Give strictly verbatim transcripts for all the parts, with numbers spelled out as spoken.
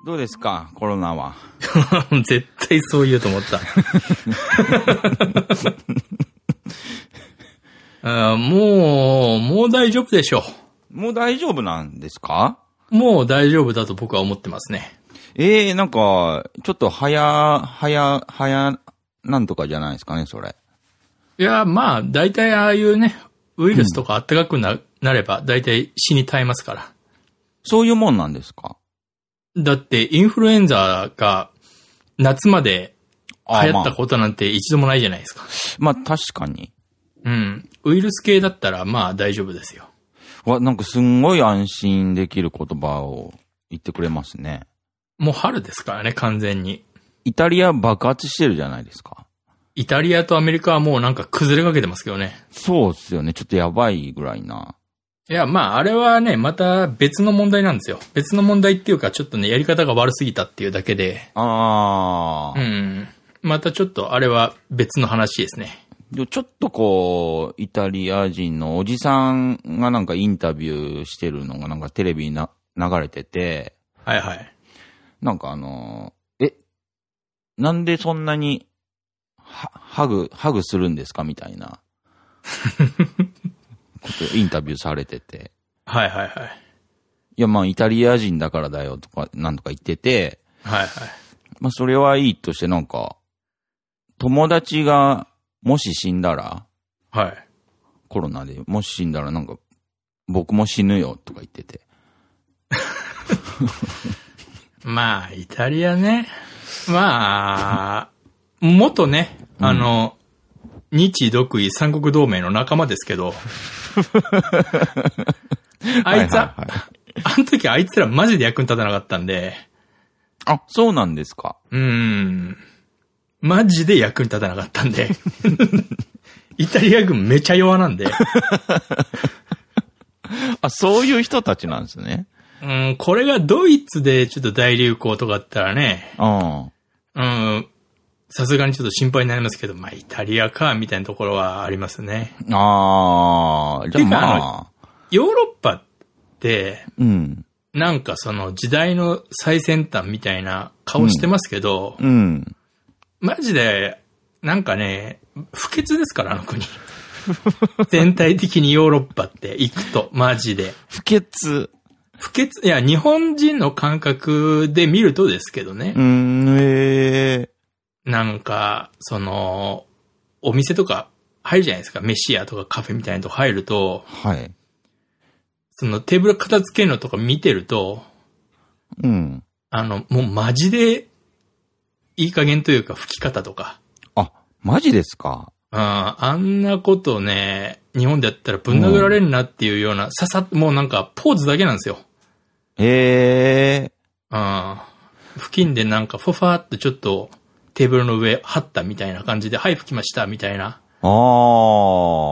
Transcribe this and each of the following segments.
どうですか、コロナは。 絶対そう言うと思った。あもう、もう大丈夫でしょう。もう大丈夫なんですか？ もう大丈夫だと僕は思ってますね。 ええー、なんか、ちょっと早、早、早、なんとかじゃないですかね、それ。 いや、まあ、大体ああいうね、ウイルスとか暖かく な,、うん、なれば、大体死に絶えますから。 そういうもんなんですか？ だって、インフルエンザが夏まで流行ったことなんて一度もないじゃないですか。 まあ、まあ、確かに。 うん。ウイルス系だったら、まあ大丈夫ですよ。 わ、なんかすんごい安心できる言葉を言ってくれますね。 もう春ですからね、完全に。 イタリア爆発してるじゃないですか。 イタリアとアメリカはもうなんか崩れかけてますけどね。 そうっすよね。ちょっとやばいぐらいな。 いや、まあ、あれはね、また別の問題なんですよ。別の問題っていうか、ちょっとね、やり方が悪すぎたっていうだけで。 ああ。 うん。またちょっと、あれは別の話ですね。 ちょっとこう、イタリア人のおじさんがなんかインタビューしてるのがなんかテレビにな流れてて。 はいはい。 なんかあの、え、なんでそんなに、は、ハグ、ハグするんですかみたいな。ことインタビューされてて。 はいはいはい。 いやまあイタリア人だからだよとかなんとか言ってて。 はいはい。 まあそれはいいとしてなんか、友達がもし死んだら、 はい。 コロナでもし死んだらなんか、僕も死ぬよとか言ってて。 まあ、イタリアね。まあ、元ね、あの、うん、日独伊三国同盟の仲間ですけど、あいつは、はいはいはい、あの時あいつらマジで役に立たなかったんで。 あ、そうなんですか。 うーん。マジで役に立たなかったんで。イタリア軍めちゃ弱なんで。 あ、そういう人たちなんですね。 うん、これがドイツでちょっと大流行とかだったらね。うん。うん。さすがにちょっと心配になりますけど、まあ、イタリアか、みたいなところはありますね。 ああ、じゃあまあ。 ヨーロッパって、 うん。 なんかその時代の最先端みたいな顔してますけど、 うん。うん、 マジで、なんかね、不潔ですから、あの国。全体的にヨーロッパって行くと、マジで。 不潔。 不潔、いや、日本人の感覚で見るとですけどね。 うーん、えー。 なんか、その、お店とか入るじゃないですか。飯屋とかカフェみたいなとこ入ると。 はい。 そのテーブル片付けるのとか見てると。 うん。 あの、もうマジで、いい加減というか吹き方とか。 あ、マジですか？ ああ、あんなことね、日本でやったらぶん殴られるなっていうような、うん、ささっともうなんかポーズだけなんですよ。 へえ。 ああ。付近でなんかファファーっとちょっとテーブルの上張ったみたいな感じで、はい、拭きましたみたいな。 ああ、うんうん。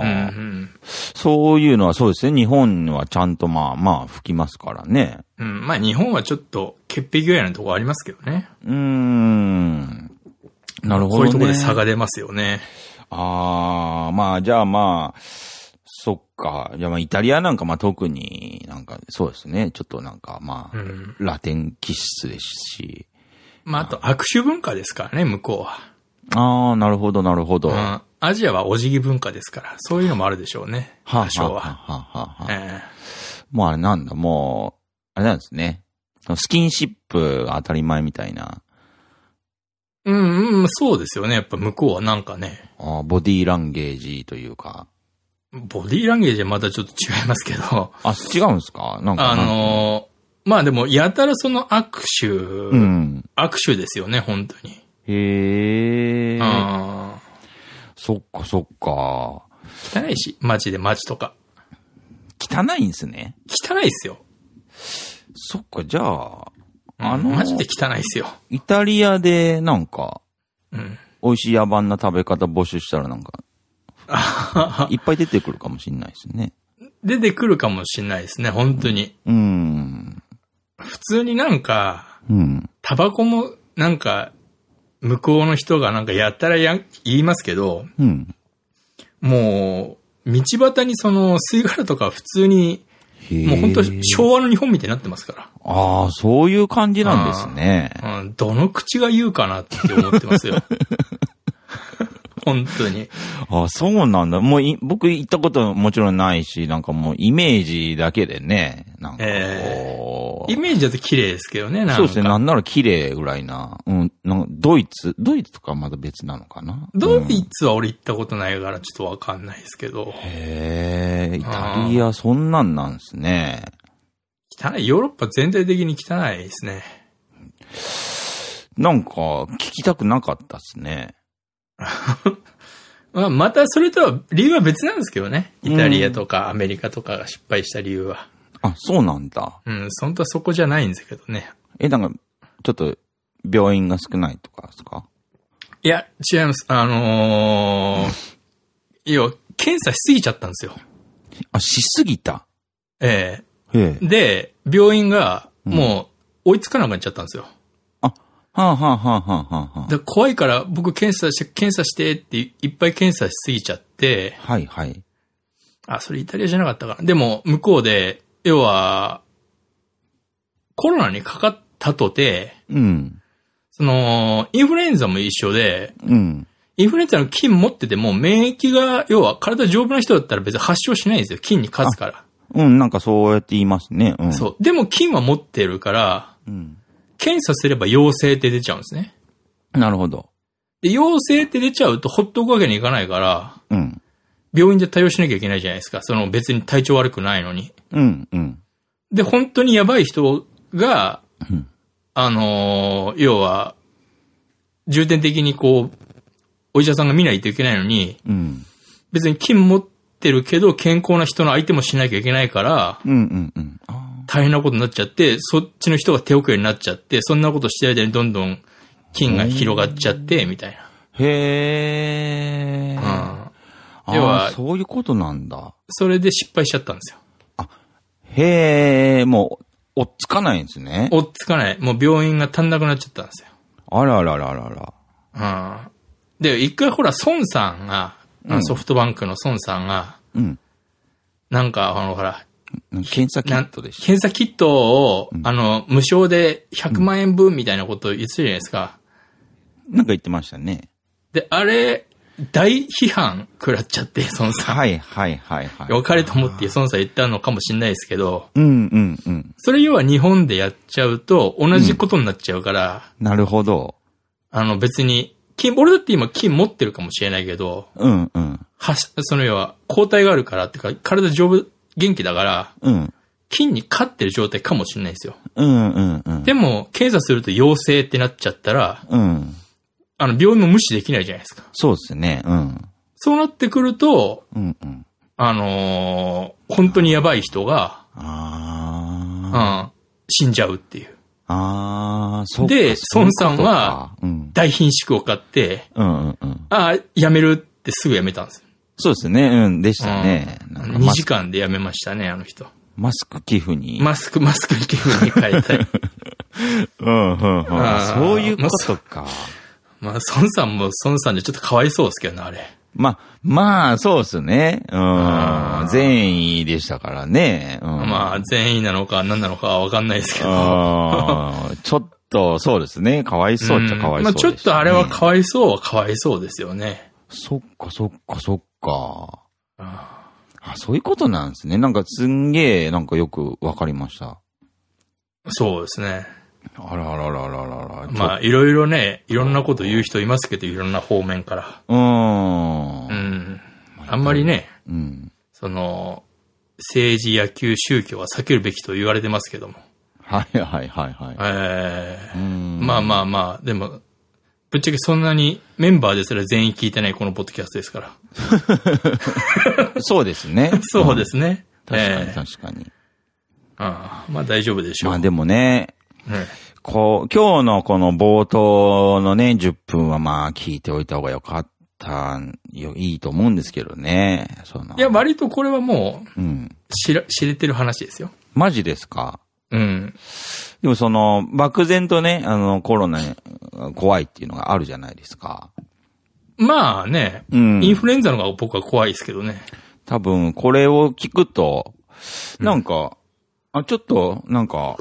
そういうのはそうですね。日本はちゃんとまあまあ拭きますからね。 うん。まあ日本はちょっと潔癖ぐらいなとこありますけどね。 うーん。なるほどね。 こういうところで差が出ますよね。 ああ、まあじゃあまあ、そっか。じゃあまあイタリアなんかまあ特になんかそうですね。ちょっとなんかまあ、うん、ラテン気質ですし。 まああと握手文化ですからね、向こうは。 ああ、なるほどなるほど。うん。 アジアはお辞儀文化ですから、そういうのもあるでしょうね。 はあ、 多少は。 はあ、はあ、はあ。えー、もうあれなんだ、もう、あれなんですね。スキンシップが当たり前みたいな。 うんうん、そうですよね。やっぱ向こうはなんかね。 ああ、ボディーランゲージというか。 ボディーランゲージはまたちょっと違いますけど。 あ、違うんですか？なんか。 あのー、まあでも、やたらその握手、うん、握手ですよね、本当に。 へえ。 ああ。 そっかそっか。 汚いし、マジでマジとか。 汚いんすね。 汚いっすよ。 そっか、じゃあ、あの、 うん、マジで汚いっすよ。 イタリアでなんか、 うん、 美味しい野蛮な食べ方募集したらなんか、いっぱい出てくるかもしれないですね。 出てくるかもしれないですね、本当に。 うん。 普通になんか、 うん。 タバコもなんか、向こうの人がなんかやったらや言いますけど、 うん、 もう、道端にその吸い殻とか普通にもう本当に昭和の日本みたいになってますから。 ああ、そういう感じなんですね。 うん。どの口が言うかなって思ってますよ。本当に。 ああ、そうなんだ。もうい、僕行ったこともちろんないし、なんかもうイメージだけでね、なんかこう、 えー、イメージだと綺麗ですけどね、なんか。 そうですね、なんなら綺麗ぐらいな。うん、なんかドイツ、ドイツとかまだ別なのかな。 ドイツは俺行ったことないからちょっとわかんないですけど。 へえ、イタリアそんなんなんですね。 汚い、ヨーロッパ全体的に汚いですね。 なんか、聞きたくなかったですね。 まあ、またそれとは理由は別なんですけどね。イタリアとかアメリカとかが失敗した理由は。 あ、そうなんだ。 うん、本当はそこじゃないんですけどね。 え、なんか、ちょっと、病院が少ないとかですか？ いや、違います。あのー、要は、検査しすぎちゃったんですよ。 あ、しすぎた？ ええ。 え。で、病院が、もう、追いつかなくなっちゃったんですよ。 はあ、はあはあはあはあ、 だ怖いから僕検査して、検査してっていっぱい検査しすぎちゃって。 はいはい。 あ、それイタリアじゃなかったかな。でも、向こうで、要は、コロナにかかったとて、 うん。 その、インフルエンザも一緒で、 うん。 インフルエンザの菌持ってても、免疫が、要は体丈夫な人だったら別に発症しないんですよ。菌に勝つから。 うん、なんかそうやって言いますね。うん。 そう。でも菌は持ってるから、うん。検査すれば陽性って出ちゃうんですね。 なるほど。 で、陽性って出ちゃうとほっとくわけにいかないから、うん。病院で対応しなきゃいけないじゃないですか。その別に体調悪くないのに。うん、うん。で、本当にやばい人が、うん、あのー、要は、重点的にこう、お医者さんが見ないといけないのに、うん。別に菌持ってるけど健康な人の相手もしなきゃいけないから、うんうんうん。大変なことになっちゃって、そっちの人が手遅れになっちゃって、そんなことしてる間にどんどん菌が広がっちゃって、みたいな。 へー。うん。要は、そういうことなんだ。 それで失敗しちゃったんですよ。 あ、へー、もう、追っつかないんですね。 追っつかない。もう病院が足んなくなっちゃったんですよ。 あららららら。 うん。で、一回ほら、孫さんが、うん、ソフトバンクの孫さんが、うん。なんか、あの、ほら、 検査キットでしょ。 検査キットを、うん、あの、無償でひゃくまんえんぶんみたいなことを言ってたじゃないですか。 なんか言ってましたね。 で、あれ、大批判食らっちゃって、孫さん。 はいはいはいはい。 良かれと思って孫さん言ったのかもしれないですけど。 うんうんうん。 それ要は日本でやっちゃうと同じことになっちゃうから。 うん、なるほど。 あの別に、金、俺だって今金持ってるかもしれないけど。 うんうん。 はし、その要は抗体があるからってか、体丈夫、元気だから。うん。菌に勝ってる状態かもしれないですよ。 うんうんうん。 でも、検査すると陽性ってなっちゃったら。うん。あの、病院も無視できないじゃないですか。 そうですね。うん。 そうなってくると、うんうん。あのー、本当にやばい人が、ああ。うん。死んじゃうっていう。 ああ、そうか。 で、孫さんは、大貧縮を買って、うんうんうん。ああ、やめるってすぐやめたんです。 そうですね。うん、でしたね。 うん、にじかんでやめましたね、あの人。 マスク寄付に。 マスク、マスク寄付に変えたい。 うんうんうん。そういうことか。 まあ、孫さんも孫さんでちょっとかわいそうですけどね、あれ。 まあ、まあ、そうですね。うん。善意でしたからね。うん、 まあ、善意なのか何なのかはわかんないですけど。 ちょっと、そうですね。かわいそうっちゃかわいそうです、ね。まあ、 ちょっとあれはかわいそうはかわいそうですよね。 そっか、そっか、そっか。ああ、そういうことなんですね。なんかすんげえ、なんかよくわかりました。 そうですね。 あらららららら。 まあ、いろいろね、いろんなこと言う人いますけど、いろんな方面から。うーん。うん。あんまりね、うん。その、政治、野球、宗教は避けるべきと言われてますけども。 はいはいはいはい。 ええー。まあまあまあ、でも、ぶっちゃけそんなにメンバーですら全員聞いてないこのポッドキャストですから。 そうですね。 そうですね。 うん、確かに確かに。えー、 ああ、まあ大丈夫でしょう。 まあでもね、 ねこう、今日のこの冒頭のね、じゅっぷんはまあ聞いておいた方がよかったよ、いいと思うんですけどね。そのいや、割とこれはもう、うん、知ら、知れてる話ですよ。 マジですか？ うん。 でもその、漠然とね、あの、コロナ怖いっていうのがあるじゃないですか。 まあね、うん、インフルエンザの方が僕は怖いですけどね。 多分、これを聞くと、 なんか、あ、ちょっと、なんか、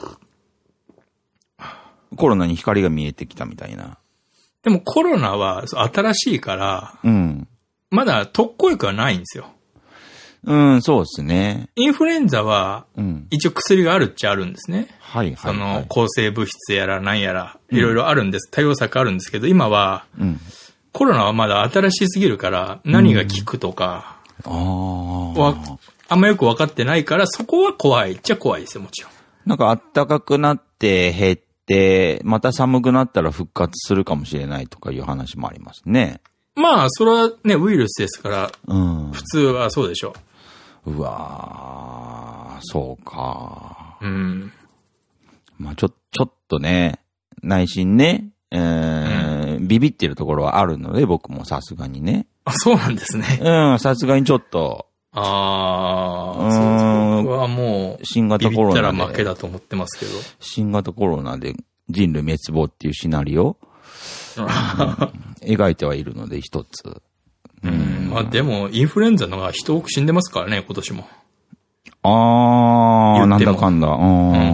コロナに光が見えてきたみたいな。 でもコロナは新しいから、 うん。 まだ特効薬はないんですよ。 うん、そうですね。 インフルエンザは、一応薬があるっちゃあるんですね。 はい、はい。 その、抗生物質やら何やら、いろいろあるんです。対応策あるんですけど、今は、うん、コロナはまだ新しすぎるから、何が効くとか、うん、ああんまよく分かってないから、そこは怖いっちゃ怖いですよ、もちろん。 なんか暖かくなって減って、また寒くなったら復活するかもしれないとかいう話もありますね。 まあ、それはね、ウイルスですから、うん、普通はそうでしょう。うわー、そうか。 うん。 まあ、ちょ、ちょっとね、内心ね、えーうん、ビビってるところはあるので、僕もさすがにね。 あ、そうなんですね。 うん、さすがにちょっと。 ああ、そう僕はもう、 新型コロナで。ビビったら負けだと思ってますけど。 新型コロナで人類滅亡っていうシナリオ、うん、描いてはいるので、一つ。 うん、まあでも、インフルエンザのが人多く死んでますからね、今年も。 ああ、なんだかんだ。うん、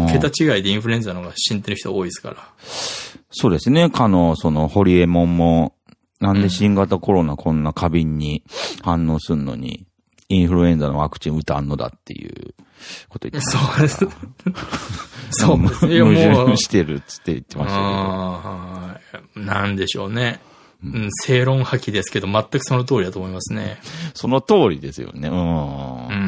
桁違いでインフルエンザのが死んでる人多いですから。 そうですね。かの、その、ホリエモンも、なんで新型コロナこんな過敏に反応すんのに、インフルエンザのワクチン打たんのだっていうこと言ってました。 そうです。そうですね。 矛盾してるっつって言ってましたけど。 ああ、なんでしょうね。うん、正論破棄ですけど、全くその通りだと思いますね。 その通りですよね。うん。うん、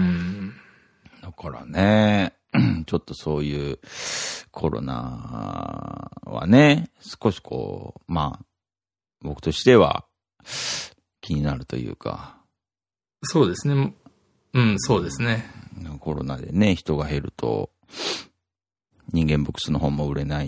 だからね、ちょっとそういうコロナはね、少しこう、まあ、僕としては気になるというか。 そうですね。うん、そうですね。 コロナでね、人が減ると、人間ブックスの本も売れない。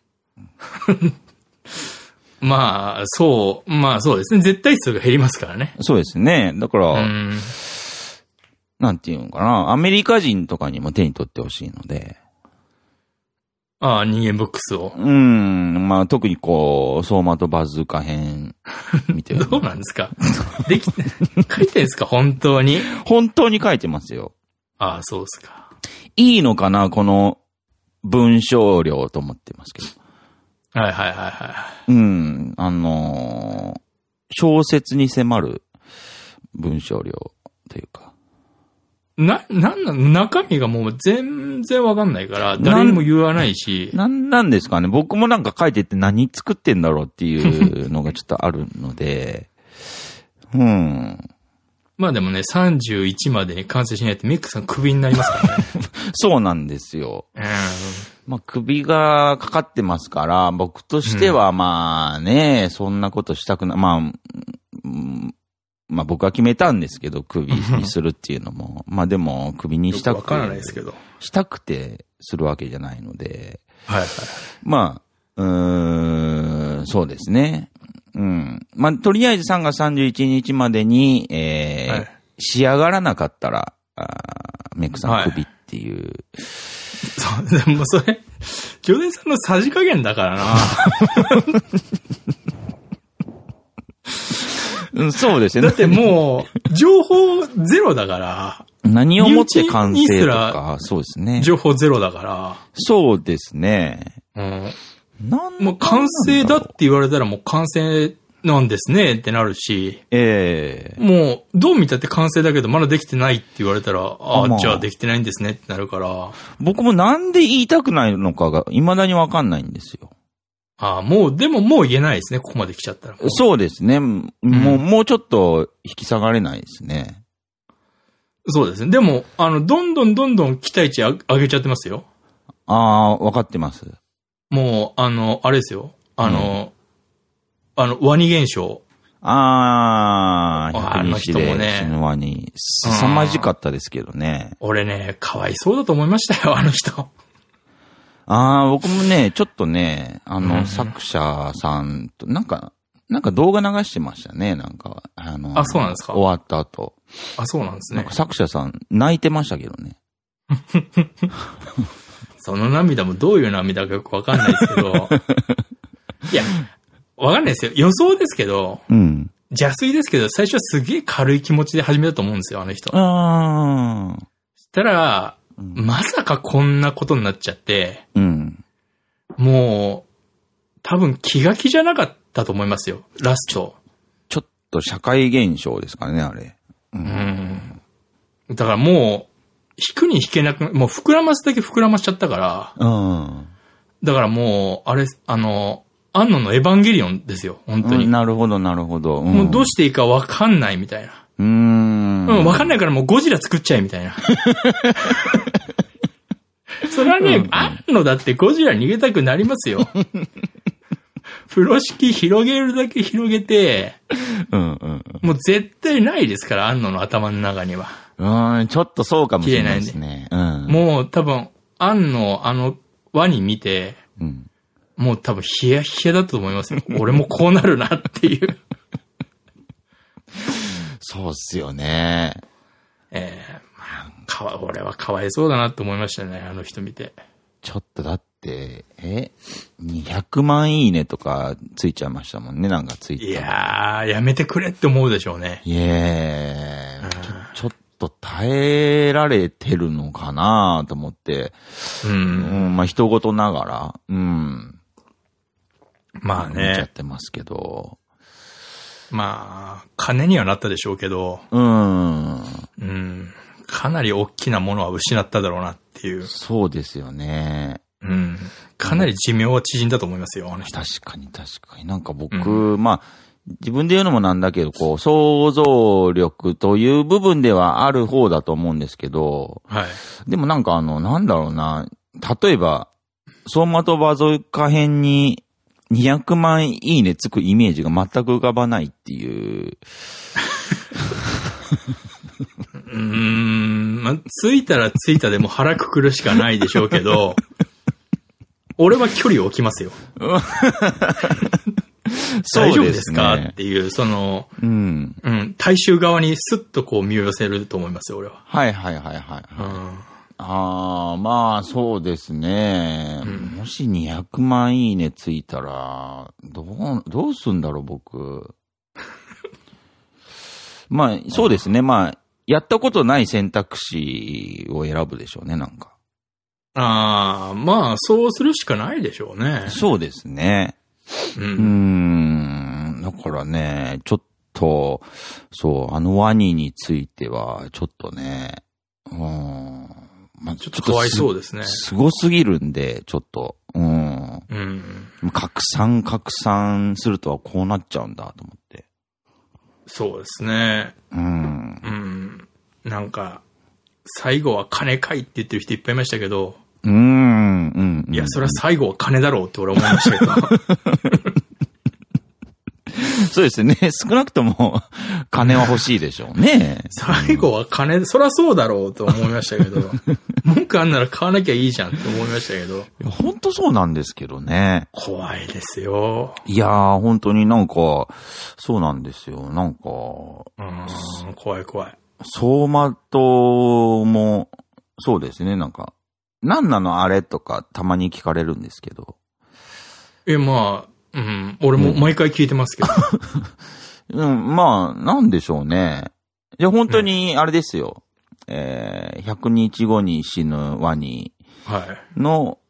まあ、そう、まあそうですね。絶対数が減りますからね。 そうですね。だから、うんなんていうのかな。アメリカ人とかにも手に取ってほしいので。 ああ、人間ブックスを。 うん。まあ特にこう、相馬とバズーカ編見てる。 どうなんですかできて、書いてんですか本当に。 本当に書いてますよ。 ああ、そうですか。 いいのかなこの文章量と思ってますけど。 はいはいはいはい。 うん。あのー、小説に迫る文章量というか。 な、なんなの中身がもう全然わかんないから、誰にも言わないし。 なん、なんですかね。僕もなんか書いてって何作ってんだろうっていうのがちょっとあるので。うん。 まあでもね、さんじゅういちまでに完成しないとミックさんクビになりますからね。 そうなんですよ。 うん。 まあ首がかかってますから、僕としてはまあね、うん、そんなことしたくない。まあ、うんまあ僕は決めたんですけど、首にするっていうのも。まあでも、首にしたくて。 わからないですけど。 したくてするわけじゃないので。 はいはい。 まあ、うーん、そうですね。うん。まあとりあえずさんがつさんじゅういちにちまでに、えーはい、仕上がらなかったら、あメイクさん首っていう。はい、 そう、でもそれ、ジョデンさんのさじ加減だからな。 うん、そうですね。 だってもう、情報ゼロだから。 何をもって完成とか、そうですね。 情報ゼロだから。 そうですね。 うん。なんもう完成だって言われたらもう完成なんですねってなるし。 ええー。 もう、どう見たって完成だけどまだできてないって言われたら、ああ、まあ、じゃあできてないんですねってなるから。 僕もなんで言いたくないのかが未だにわかんないんですよ。 ああ、もう、でももう言えないですね、ここまで来ちゃったら。 そうですね。もう、うん、もうちょっと引き下がれないですね。 そうですね。でも、あの、どんどんどんどん期待値上げちゃってますよ。 ああ、わかってます。 もう、あの、あれですよ。あの、うん、あの、ワニ現象。 ああ、 あの人もね。 死ぬワニ。凄まじかったですけどね。 俺ね、かわいそうだと思いましたよ、あの人。 ああ、僕もね、ちょっとね、あの、うん、作者さんと、なんか、なんか動画流してましたね、なんか。あの、 あ、そうなんですか？ 終わった後。 あ、そうなんですね。 なんか作者さん泣いてましたけどね。 その涙もどういう涙かよくわかんないですけど。いや、わかんないですよ。予想ですけど。 うん。 邪推ですけど、最初はすげえ軽い気持ちで始めたと思うんですよ、あの人。 ああ。 したら、うん、まさかこんなことになっちゃって、 うん、 もう、多分気が気じゃなかったと思いますよ、ラスト。 ちょっと社会現象ですからね、あれ。 うん。うん、だからもう、引くに引けなく、もう膨らますだけ膨らましちゃったから、 うん、 だからもう、あれ、あの、安野のエヴァンゲリオンですよ、本当に。 うん、なるほど、なるほど。 うん、もうどうしていいかわかんないみたいな。 うーん。 うん、わかんないからもうゴジラ作っちゃえみたいな。それはね、うんうん、安野だってゴジラ逃げたくなりますよ。風呂敷広げるだけ広げて、 うんうんうん、 もう絶対ないですから、安野の頭の中には。 うん、ちょっとそうかもしれないですね。うん、 もう多分、安野あのワニ見て、 うん、 もう多分ヒヤヒヤだと思いますよ。俺もこうなるなっていう。 そうっすよね。 ええー、まあ、かわ、俺はかわいそうだなって思いましたね、あの人見て。 ちょっとだって、え ?にひゃくまんいいねとかついちゃいましたもんね、なんかついて。 いやー、やめてくれって思うでしょうね。 いえー、ちょ、ちょっと耐えられてるのかなと思って。 うん。 うん、まあ、人事ながら、うん。 まあね。 見ちゃってますけど。 まあ、金にはなったでしょうけど。 うん。 うん。かなり大きなものは失っただろうなっていう。 そうですよね。 うん。かなり寿命は縮んだと思いますよ、あの人。 確かに確かに。なんか僕、うん、まあ、自分で言うのもなんだけど、こう、想像力という部分ではある方だと思うんですけど。 はい。 でもなんかあの、なんだろうな。例えば、走馬灯バズーカ編に、にひゃくまんいいねつくイメージが全く浮かばないっていう。 うーん、まあ、ついたらついたでも腹くくるしかないでしょうけど、俺は距離を置きますよ。大丈夫ですかっていう、その、 うん。 うん、大衆側にスッとこう身を寄せると思いますよ、俺は。 はいはいはいはい、はい。 うんああ、まあ、そうですね。うん、もしにひゃくまんいいねついたら、どう、どうすんだろう、僕。まあ、そうですね。まあ、やったことない選択肢を選ぶでしょうね、なんか。 ああ、まあ、そうするしかないでしょうね。 そうですね。 うん。 うーん。だからね、ちょっと、そう、あのワニについては、ちょっとね、うん。まあ、 ちょっとかわいそうですね。 すごすぎるんで、ちょっと。うん。 うん。 拡散、拡散するとはこうなっちゃうんだと思って。 そうですね。 うん。 うん。なんか、最後は金かいって言ってる人いっぱいいましたけど。 うん。うん。 いや、それは最後は金だろうって俺は思いましたけど。 そうですね。少なくとも金は欲しいでしょうね。 最後は金、うん、そりゃそうだろうと思いましたけど。文句あんなら買わなきゃいいじゃんって思いましたけど。いや、本当そうなんですけどね。 怖いですよ。 いやー、本当になんか、そうなんですよ。なんか。 うん、怖い怖い。 走馬灯も、そうですね。なんか、何なのあれとかたまに聞かれるんですけど。 え、まあ、うん、俺も毎回聞いてますけど。 うん、まあ、なんでしょうね。いや、本当に、あれですよ。うん、えー、ひゃくにちごに死ぬワニの、はい、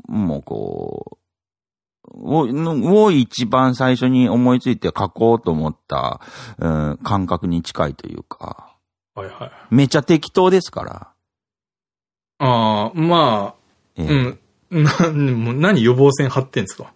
もうこう、を、を一番最初に思いついて書こうと思った、うん、感覚に近いというか。 はいはい。 めちゃ適当ですから。 ああ、まあ、えー、うん。な、もう何予防線張ってんすか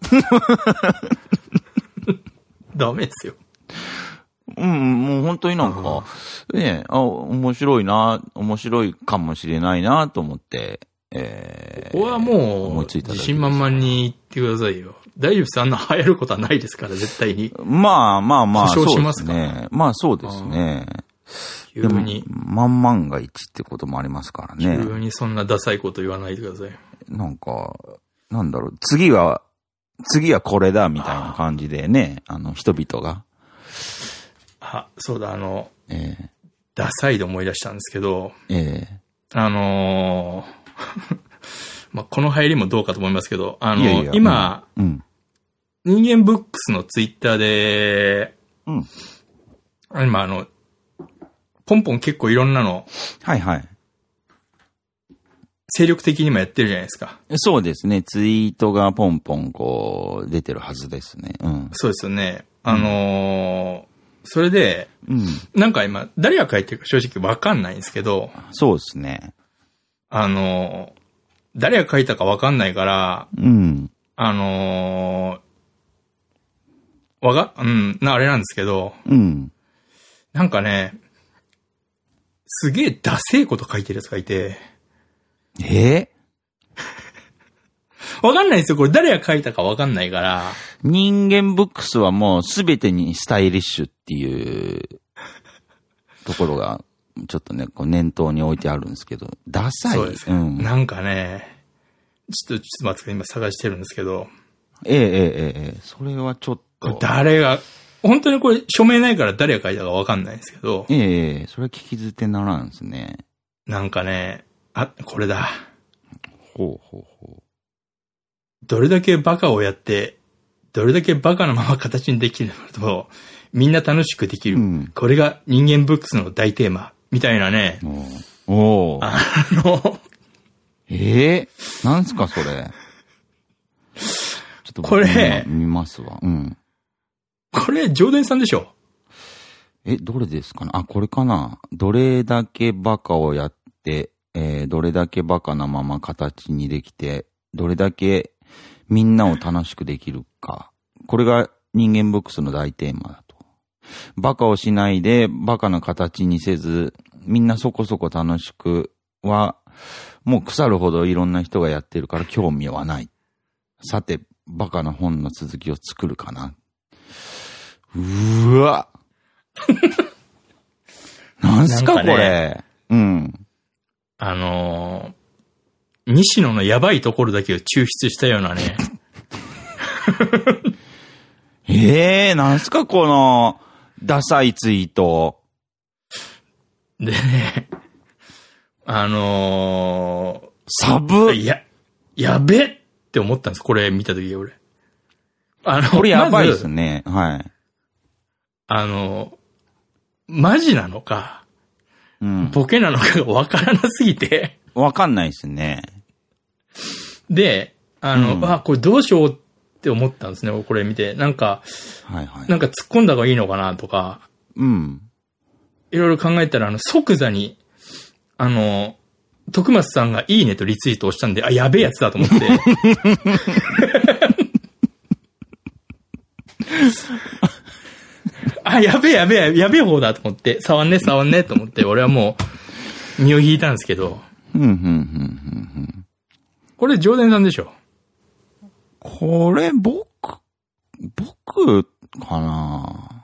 ダメですよ。 うん、もう本当になんか、ね、あ、面白いな、面白いかもしれないなと思って、えー、ここはもう、思いついた自信満々に言ってくださいよ。大丈夫です。あんな流行ることはないですから、絶対に。 まあまあまあ、 保証しますかそうですね。まあそうですね。 急に。 万万が一ってこともありますからね。 急にそんなダサいこと言わないでください。 なんか、なんだろう、次は、次はこれだ、みたいな感じでね、あの、人々が。 あ、そうだ、あの、 ええー、 ダサいで思い出したんですけど、 ええー、あのー、まあ、この入りもどうかと思いますけど、あの、いやいや今、 うん、 人間ブックスのツイッターで、 うん、 今あの、ポンポン結構いろんなの、 はいはい。 精力的にもやってるじゃないですか。 そうですね。ツイートがポンポンこう出てるはずですね。うん。 そうですよね。あのー、それで、 うん、 なんか今、誰が書いてるか正直わかんないんですけど。 そうですね。 あのー、誰が書いたかわかんないから、 うん。 あのー、わが、うん、な、あれなんですけど、 うん。 なんかね、すげえダセえこと書いてるやつがいて、 えわかんないですよ。これ誰が書いたかわかんないから。 人間ブックスはもうすべてにスタイリッシュっていうところが、ちょっとね、こう念頭に置いてあるんですけど、ダサい。 そうです。うん、なんかね、ちょっと、ちょっと待ってください。今探してるんですけど。 ええええええ、それはちょっと。 誰が、本当にこれ署名ないから誰が書いたかわかんないんですけど。 ええ、それは聞き捨てならんですね。 なんかね、あ、これだ。 ほうほうほう。 どれだけバカをやって、どれだけバカなまま形にできるのと、みんな楽しくできる。うん、これが人間ブックスの大テーマ。みたいなね。 おお。 あの、 ええー、なんすかそれ。ちょっとこれ、 見ますわ。うん。 これ、ジョーデンさんでしょ？ え、どれですかね？あ、これかな？どれだけバカをやって、えー、どれだけバカなまま形にできて、どれだけみんなを楽しくできるか。これが人間ブックスの大テーマだと。バカをしないで、バカな形にせず、みんなそこそこ楽しくは、もう腐るほどいろんな人がやってるから興味はない。さて、バカな本の続きを作るかな。うーわ。なんすか、 なんかね、 これ。うん。 あのー、西野のやばいところだけを抽出したようなね。 ええー、なんすか、この、ダサいツイート。 でね、あのー、 サブいや、やべって思ったんです。これ見たとき俺。あの、 これやばいですね。ま、はい。 あの、マジなのか、 うん、 ボケなのかがわからなすぎて。 わかんないですね。 で、あの、うん、あ、これどうしようって思ったんですね。これ見て。なんか、 はいはい、 なんか突っ込んだ方がいいのかなとか。 うん。 いろいろ考えたら、あの、即座に、あの、徳松さんがいいねとリツイートをしたんで、あ、やべえやつだと思って。あ、やべえやべえ、やべえ方だと思って、触んね触んねと思って、俺はもう、身を引いたんですけど。 ふんふんふんふんふん。 これ、ジョーデンさんでしょ？ これ、僕、僕、かな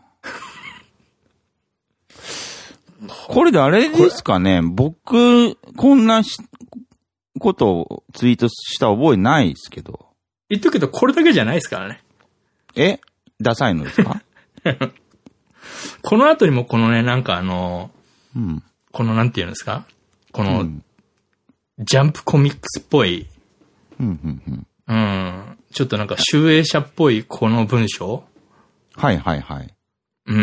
これであれですかね、僕、こんなしことをツイートした覚えないですけど。 言っとくけど、これだけじゃないですからね。 え？ダサいのですか？ この後にもこのね、なんかあの、 うん、 このなんていうんですか？この、うん、ジャンプコミックスっぽい、 うんうんうん、 うん、ちょっとなんか集英社っぽいこの文章？ はいはいはい。 うん。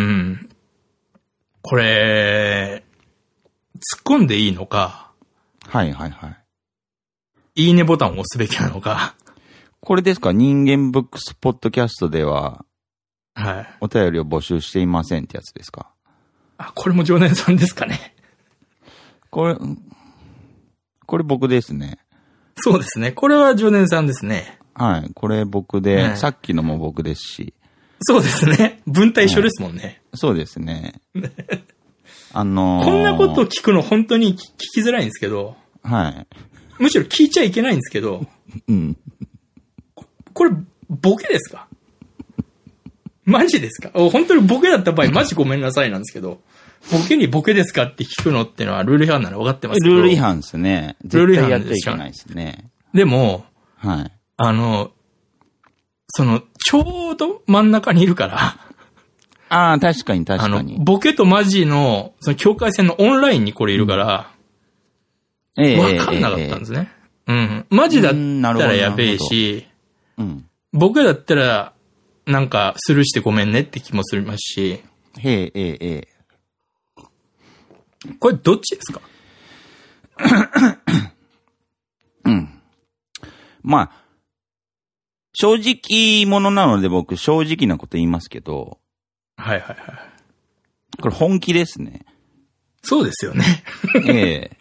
これ、突っ込んでいいのか？ はいはいはい。 いいねボタンを押すべきなのか？ これですか？人間ブックスポッドキャストでは、 はい。 お便りを募集していませんってやつですか？ あ、これも常連さんですかね。 これ、これ僕ですね。 そうですね。これは常連さんですね。 はい。これ僕で、はい、さっきのも僕ですし。 そうですね。文体一緒ですもんね。 はい、そうですね。あのー、 こんなことを聞くの本当に聞きづらいんですけど。 はい。 むしろ聞いちゃいけないんですけど。 うん。 これ、ボケですか？マジですか？本当にボケだった場合、マジごめんなさいなんですけど、ボケにボケですかって聞くのってのはルール違反なら分かってますけど。 ルール違反ですね。ルール違反やっちゃいけないですね。 でも、 はい。 あの、その、ちょうど真ん中にいるから。 ああ、確かに確かに。 あの、ボケとマジの、その境界線のオンラインにこれいるから、うん、ええ分かんなかったんですね。ええ、うん。マジだったらやべえし、 うん、 ボケだったら、なんか、スルーしてごめんねって気もするますし。 へえ、ええ、ええ。 これどっちですか？ まあ、正直者なので僕正直なこと言いますけど。 はいはいはい。 これ本気ですね。 そうですよね。 ええ。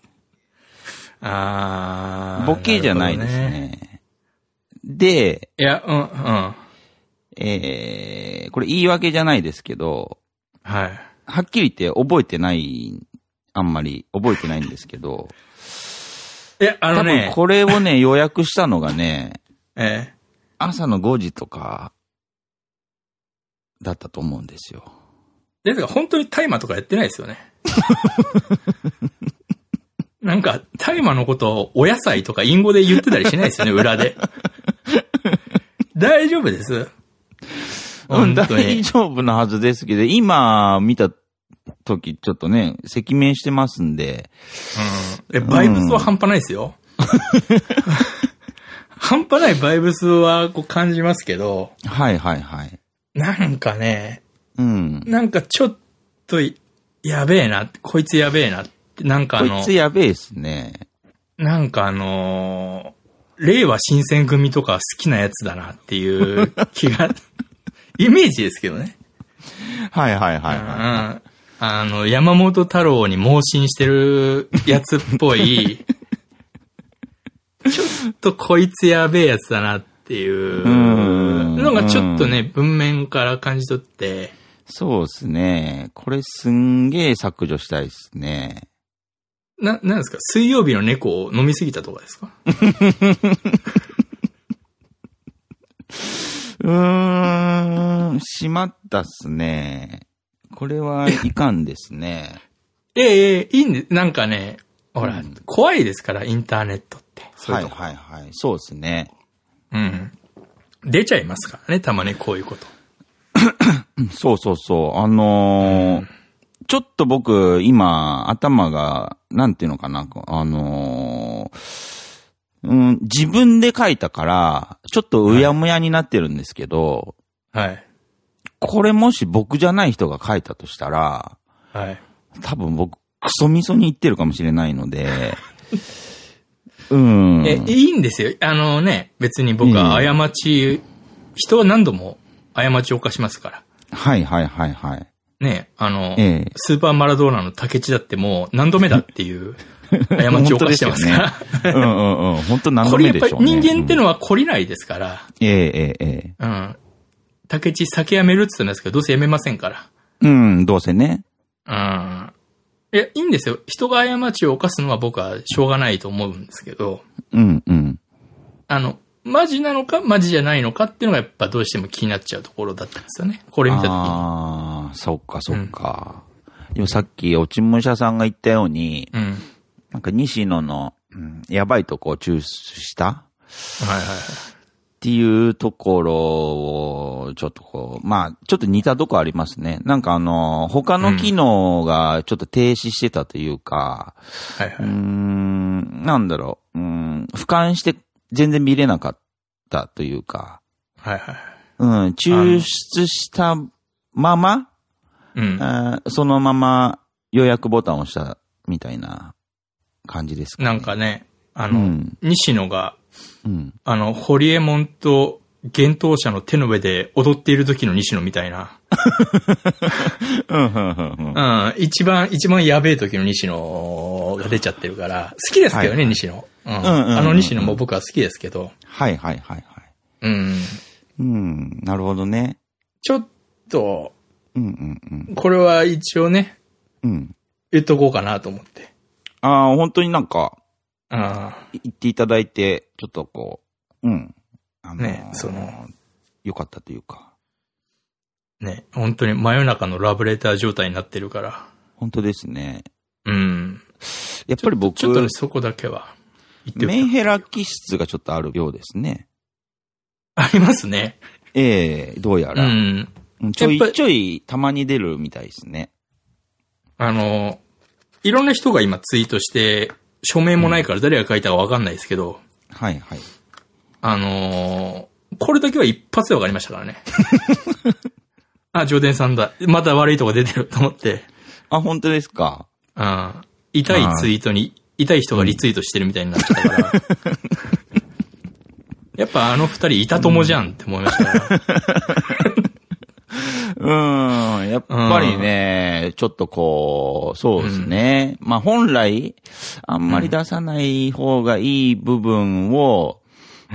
あー。 ボケじゃないですね。ねで、 いや、うん、うん。 えー、これ言い訳じゃないですけど、 はい。 はっきり言って覚えてない、あんまり覚えてないんですけど、 え、あのね。 多分これをね、予約したのがね、 ええ。 朝のごじとか、だったと思うんですよ。 ですが、本当に大麻とかやってないですよね。なんか、大麻のことをお野菜とか隠語で言ってたりしないですよね、裏で。大丈夫です。 うん、大丈夫なはずですけど、今見た時ちょっとね、赤面してますんで。 うん。え、バイブスは半端ないですよ。うん、半端ないバイブスはこう感じますけど。 はいはいはい。 なんかね、 うん。 なんかちょっと、やべえな、こいつやべえなって、なんかあの。 こいつやべえですね。 なんかあのー、令和新選組とか好きなやつだなっていう気が、イメージですけどね。 はいはいはい、はい。 うん。あの、山本太郎に盲信してるやつっぽい、ちょっとこいつやべえやつだなっていうのがちょっとね、文面から感じ取って。 そうですね。これすんげえ削除したいですね。 な、なんですか？水曜日の猫を飲みすぎたとかですか？ うーん、しまったっすね。これはいかんですね。 ええ、いいんで、なんかね、ほら、うん、怖いですから、インターネットって。そういうとこ。 はいはいはい。そうですね。 うん。出ちゃいますからね、たまにこういうこと。 そうそうそう。あのーうん、ちょっと僕、今、頭が、なんていうのかな、あのー、うん、自分で書いたから、ちょっとうやむやになってるんですけど、 はい。 これもし僕じゃない人が書いたとしたら、 はい。 多分僕、クソみそに言ってるかもしれないので、うん。 え、いいんですよ。あのね、別に僕は過ち、うん、人は何度も過ちを犯しますから。 はいはいはいはい。 ね、あの、 ええ、 スーパーマラドーナの竹地だってもう何度目だっていう過ちを犯してますから。 ね、うんうんうん。本当何度目でしょうね。 これやっぱり人間ってのは懲りないですから。 ええええええ。 うん。竹地酒やめるって言ったんですけど、どうせやめませんから。 うん、どうせね。 うん。いや、いいんですよ。人が過ちを犯すのは僕はしょうがないと思うんですけど。 うんうん。 あの、マジなのかマジじゃないのかっていうのがやっぱどうしても気になっちゃうところだったんですよね。これ見たときに。 ああ、そっかそっか。うん、でもさっきおちむしゃさんが言ったように、うん、なんか西野の、うん、やばいとこを抽出した。 はいはいはい。 っていうところを、ちょっとこう、まあ、ちょっと似たとこありますね。なんかあの、他の機能がちょっと停止してたというか、 うん、はいはい。 うーん、なんだろう、うん、俯瞰して全然見れなかったというか、 はいはい。 うん、抽出したまま、 うん、 あそのまま予約ボタンを押したみたいな感じですかね。 なんかね、あの、うん、西野が、 うん、 あの、ホリエモンと幻冬舎の手の上で踊っている時の西野みたいな。うん、一番、一番やべえ時の西野が出ちゃってるから、好きですけどね、はい、西野。うん、あの西野も僕は好きですけど。 はいはいはいはい。 うん。 うん、なるほどね。 ちょっと、 うんうんうん、 これは一応ね、 うん、 言っとこうかなと思って。 ああ、本当になんか、 ああ。 言っていただいて、ちょっとこう、うん。あのー、 ね、その、 よかったというか。 ね、本当に真夜中のラブレター状態になってるから。 本当ですね。 うん。 やっぱり僕、 ちょっとね、そこだけは言ってメンヘラ気質がちょっとあるようですね。 ありますね。 ええー、どうやら。 うん。 ちょいちょいたまに出るみたいですね。 あの、いろんな人が今ツイートして、署名もないから誰が書いたかわかんないですけど。 うん、はいはい。 あのー、これだけは一発でわかりましたからね。あ、ジョーデンさんだ。また悪いとこ出てると思って。 あ、本当ですか。 あ痛いツイートに、痛い人がリツイートしてるみたいになっちゃったから。 やっぱあの二人いた友じゃんって思いましたから。 うん、やっぱりね、うん、ちょっとこう、そうですね。うん、まあ本来、あんまり出さない方がいい部分を、うん、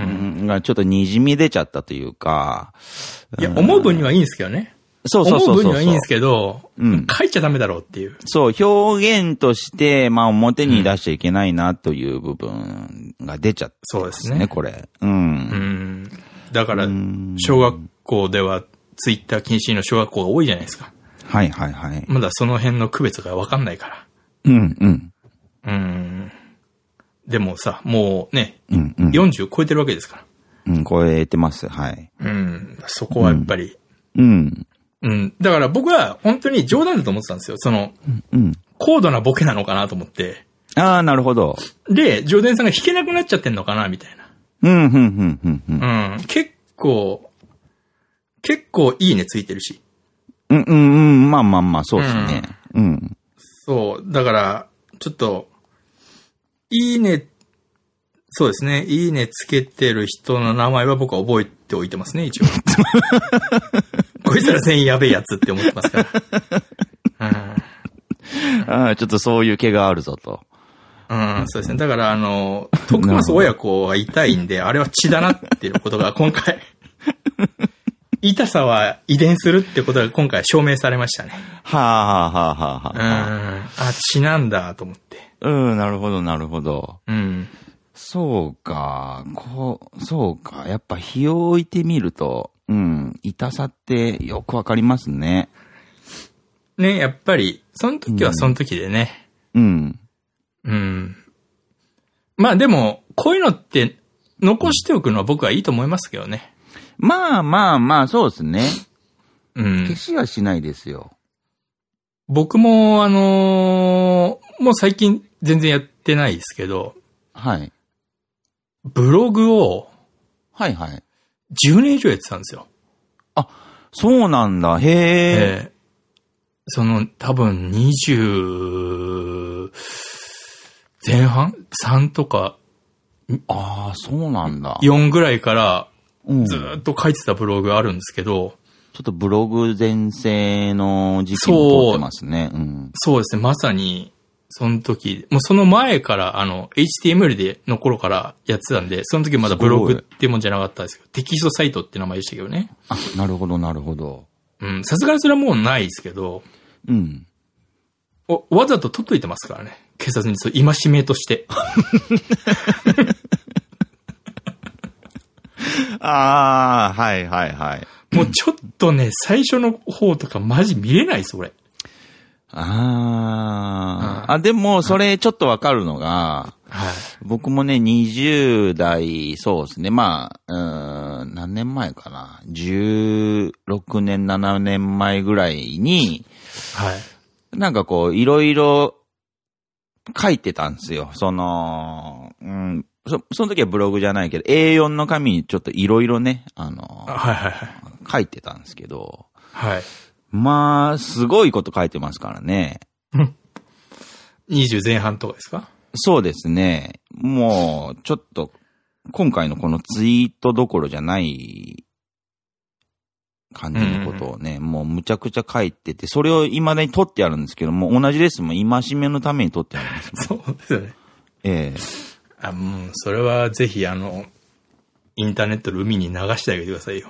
がちょっと滲み出ちゃったというか。 いや、思う分にはいいんですけどね。 そうそうそうそう。 思う分にはいいんですけど、うん、書いちゃダメだろうっていう。 そう、表現として、まあ表に出しちゃいけないなという部分が出ちゃってますね、そうですね、これ。うん。うん。 だから、小学校では、ツイッター禁止の小学校が多いじゃないですか。 はいはいはい。 まだその辺の区別がわかんないから。 うんうん。 うん。でもさ、もうね、うんうん、よんじゅう超えてるわけですから。 うん、超えてます。はい。 うん。そこはやっぱり。 うん。 うん。だから僕は本当に冗談だと思ってたんですよ。その、うん、高度なボケなのかなと思って。 ああ、なるほど。 で、ジョーデンさんが弾けなくなっちゃってんのかなみたいな。 うん、うん、うん、うん。うん。 結構、結構いいねついてるし。 うんうんうん、まあまあまあ、そうですね。うん。うん、 そう。だから、ちょっと、いいね、そうですね。いいねつけてる人の名前は僕は覚えておいてますね、一応。こいつら全員やべえやつって思ってますから。 うん、ああ、ちょっとそういう気があるぞと。 うん、そうですね。だから、あの、徳松親子は痛いんで、あれは血だなっていうことが今回、痛さは遺伝するってことが今回証明されましたね。 はあ、はあ、はあ、はあ。 うん。あ、血なんだと思って。 うん、なるほど、なるほど。 うん。 そうか、こう、そうか。やっぱ日を置いてみると、うん、痛さってよくわかりますね。 ね、やっぱり、その時はその時でね。 うん。 うん。まあでも、こういうのって残しておくのは僕はいいと思いますけどね。 まあまあまあ、そうですね。 うん。 消しはしないですよ。 僕も、あのー、もう最近全然やってないですけど。 はい。 ブログを。 はいはい。 じゅうねん以上やってたんですよ。 あ、そうなんだ。へえ。えーその、多分にじゅう前半 ?さん とか。 ああ、そうなんだ。 よんぐらいからずっと書いてたブログあるんですけど。うん、 ちょっとブログ全盛の時期を通ってますね。 そう、うん、そうですね。まさに、その時、もうその前から、あの、エイチティーエムエル での頃からやってたんで、その時まだブログっていうもんじゃなかったですけど、テキストサイトって名前でしたけどね。 あ、なるほど、なるほど。 うん、さすがにそれはもうないですけど、 うん。 お、わざと取っといてますからね。警察にそう、今しめとして。 ああ、はいはいはい。 もうちょっとね、最初の方とかマジ見れないそれ。 ああ。あ、でも、それちょっとわかるのが、はい、僕もね、にじゅう代、そうですね。まあ、うん、何年前かな。じゅうろくねん、ななねんまえぐらいに、 はい。 なんかこう、いろいろ書いてたんですよ。その、うん、そ、その時はブログじゃないけど、エーよん の紙にちょっといろいろね、あの、 はいはいはい。 書いてたんですけど、 はい。 まあ、すごいこと書いてますからね。 にじゅう前半とかですか？ そうですね。もう、ちょっと、今回のこのツイートどころじゃない感じのことをね、うん、もうむちゃくちゃ書いてて、それを未だに取ってあるんですけども、同じですもん、戒めのために取ってありますもん。そうですよね。 ええ。 あ、もう、それはぜひ、あの、インターネットの海に流してあげてくださいよ。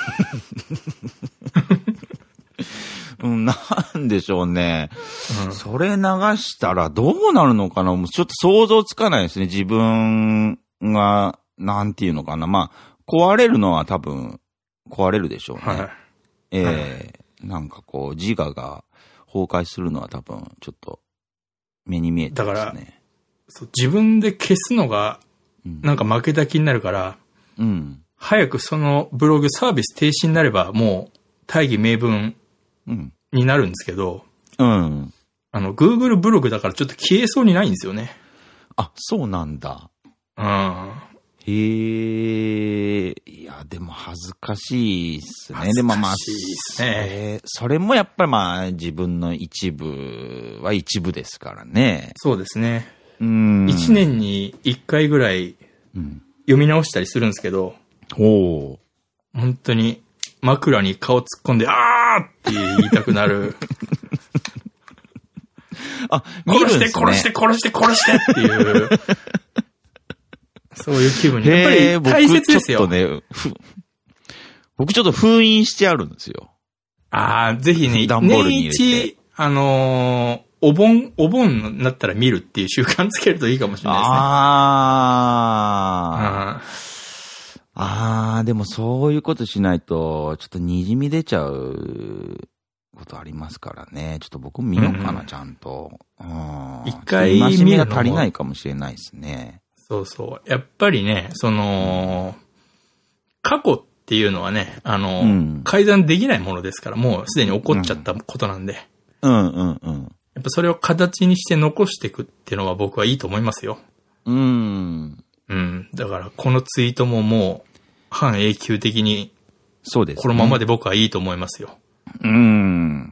うん、なんでしょうね、うん。それ流したらどうなるのかな、ちょっと想像つかないですね。自分が、なんていうのかな。まあ、壊れるのは多分、壊れるでしょうね。はい、ええーはい、なんかこう、自我が崩壊するのは多分、ちょっと、目に見えてますね。だから、 そう、自分で消すのが、なんか負けた気になるから、 うん。 早くそのブログサービス停止になれば、もう、大義名分、になるんですけど、 うん。 あの、Google ブログだからちょっと消えそうにないんですよね。 あ、そうなんだ。 うん。 へえ、いや、でも恥ずかしいっすね。 恥ずかしいっすね。 でもまあ、それもやっぱりまあ、自分の一部は一部ですからね。 そうですね。 うん。 一年に一回ぐらい、読み直したりするんですけど、 お本当に枕に顔突っ込んで、あーって言いたくなる。 あ、 殺して殺して殺して殺してっていう。そういう気分に。やっぱり大切ですよ。 僕ちょっとね、僕ちょっと封印してあるんですよ。 ああ、ぜひね、 段ボールに入れて。 年一、あのー、お盆、お盆になったら見るっていう習慣つけるといいかもしれないですね。 ああ。ああ、でもそういうことしないと、ちょっと滲み出ちゃうことありますからね。ちょっと僕も見ようかな、うん、ちゃんと。うん、 一回見るのも。 戒めが足りないかもしれないですね。 そうそう。やっぱりね、その、過去っていうのはね、あの、うん、改ざんできないものですから、もうすでに起こっちゃったことなんで。 うんうんうん。 やっぱそれを形にして残していくっていうのは僕はいいと思いますよ。 うん。 うん。だからこのツイートももう半永久的に、 そうですね。 このままで僕はいいと思いますよ。 うん。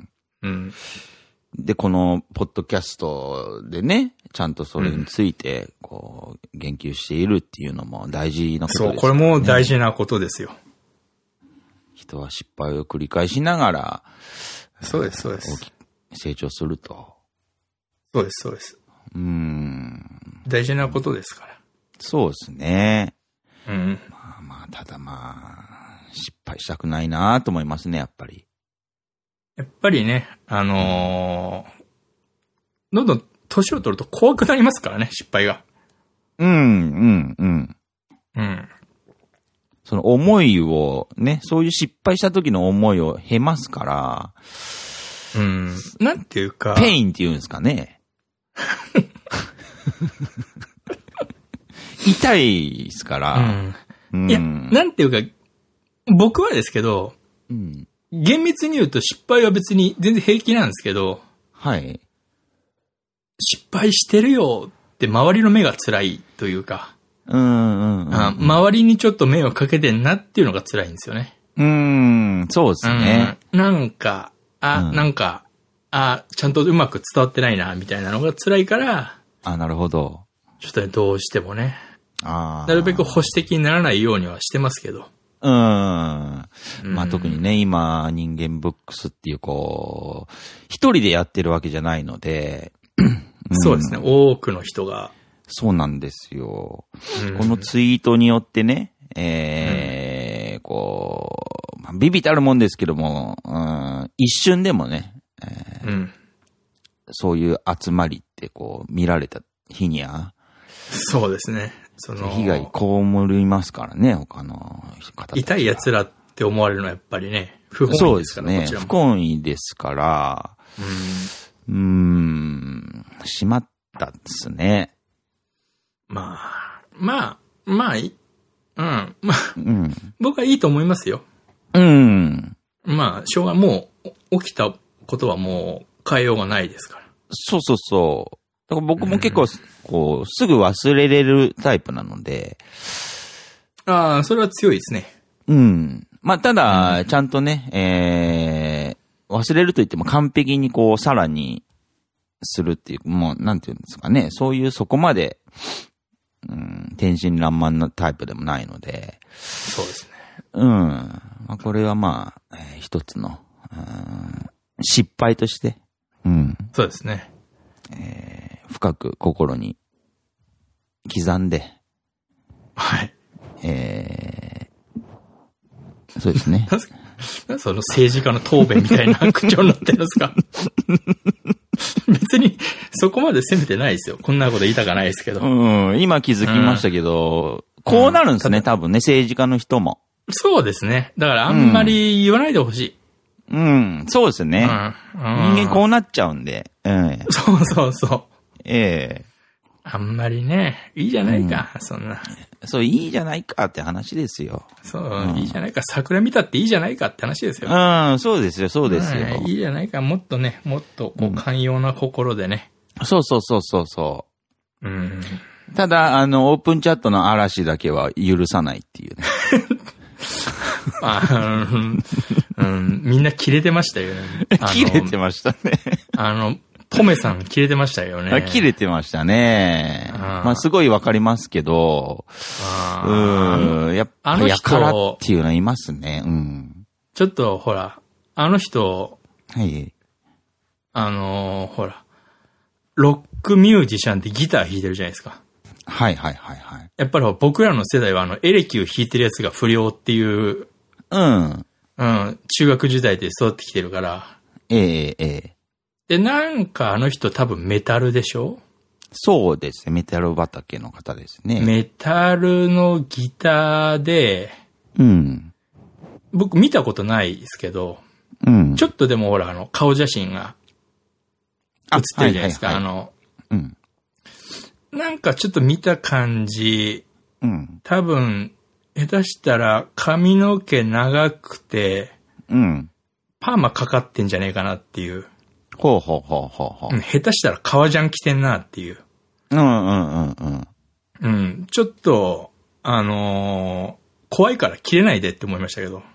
うん。 で、このポッドキャストでね、ちゃんとそれについて、こう、言及しているっていうのも大事なことですよね。 そう、これも大事なことですよ。 人は失敗を繰り返しながら、 そうです、そうです。 成長すると。 そうです、そうです。 うーん。 大事なことですから。 そうですね。 うん。 まあまあ、ただまあ、失敗したくないなと思いますね、やっぱり。 やっぱりね、あのー、どんどん年を取ると怖くなりますからね、失敗が。 うん、うん、うん。 うん。 その思いをね、そういう失敗した時の思いを経ますから、 うん。なんていうか。 ペインって言うんですかね。痛いですから。 うん。うん、いや、なんていうか、僕はですけど、うん、厳密に言うと失敗は別に全然平気なんですけど、 はい。 失敗してるよって周りの目が辛いというか、 うんうんうん、 あ、周りにちょっと迷惑かけてんなっていうのが辛いんですよね。 うーん、そうですね。 うん、なんか、あ、うん、なんか、あ、ちゃんとうまく伝わってないな、みたいなのが辛いから。 あ、なるほど。 ちょっとね、どうしてもね。 あなるべく保守的にならないようにはしてますけど。 うん。まあ特にね、今、人間ブックスっていうこう、一人でやってるわけじゃないので。 うん、そうですね、多くの人が。 そうなんですよ。うん、このツイートによってね、えー、うん、こう、まあ、ビビたるもんですけども、うん、一瞬でもね、えーうん、そういう集まりってこう見られた日には、 そうですね。その被害被りますからね、他の方。 痛い奴らって思われるのはやっぱりね、不本意ですからね。そうですね。 不本意ですから、うーん、うーんしまったっすね。 まあ、まあ、まあ、うん、まあ、うん、僕はいいと思いますよ。 うん。 まあ、しょうが、もう、起きたことはもう変えようがないですから。 そうそうそう。だから僕も結構、こう、すぐ忘れれるタイプなので。 ああ、それは強いですね。 うん。まあ、ただ、ちゃんとね、えー、忘れると言っても完璧にこう、さらにするっていう、もう、なんていうんですかね。そういうそこまで、うん、天真爛漫なタイプでもないので。 そうですね。 うん。まあ、これはまあ、えー、一つの、うん、失敗として、うん。 そうですね。 えー、深く心に刻んで。 はい。 えー、そうですね。 その政治家の答弁みたいな口調になってるんですか別にそこまで責めてないですよ。こんなこと言いたかないですけど。 うん、今気づきましたけど、うん、こうなるんですね、うん、多分ね、政治家の人も。 そうですね。だからあんまり言わないでほしい。 うん、うん、そうですね、うんうん。人間こうなっちゃうんで。うん、 そうそうそう。 ええー。 あんまりね、いいじゃないか、うん、そんな。 そう、いいじゃないかって話ですよ。 そう、うん、いいじゃないか、桜見たっていいじゃないかって話ですよ。 うん、そうですよ、そうですよ。 いいじゃないか、もっとね、もっとこう寛容な心でね。 うん、そうそうそうそうそう。 うん。 ただ、あの、オープンチャットの嵐だけは許さないっていうね。 あうん、うん、みんなキレてましたよね。 キレてましたね。 あの、トメさんキレてましたよね。 キレてましたね。あまあすごいわかりますけど、 あうん。やっぱ、あの人やからっていうのはいますね。うん。 ちょっと、ほら、あの人、 はい。 あのー、ほら、ロックミュージシャンってギター弾いてるじゃないですか。 はいはいはいはい。 やっぱり僕らの世代はあの、エレキを弾いてるやつが不良っていう、 うん。 うん、中学時代で育ってきてるから。 ええええ。 で、なんかあの人多分メタルでしょ？ そうですね。メタル畑の方ですね。 メタルのギターで、 うん。 僕見たことないですけど、 うん。 ちょっとでもほら、あの、顔写真が写ってるじゃないですか。あ、はいはいはい、あの、 うん。 なんかちょっと見た感じ、 うん。 多分、下手したら髪の毛長くて、 うん。 パーマかかってんじゃねえかなっていう。 ほうほうほうほうほう。 うん、下手したら革ジャン着てんなっていう。 うんうんうんうん。 うん。ちょっと、あのー、怖いから着れないでって思いましたけど。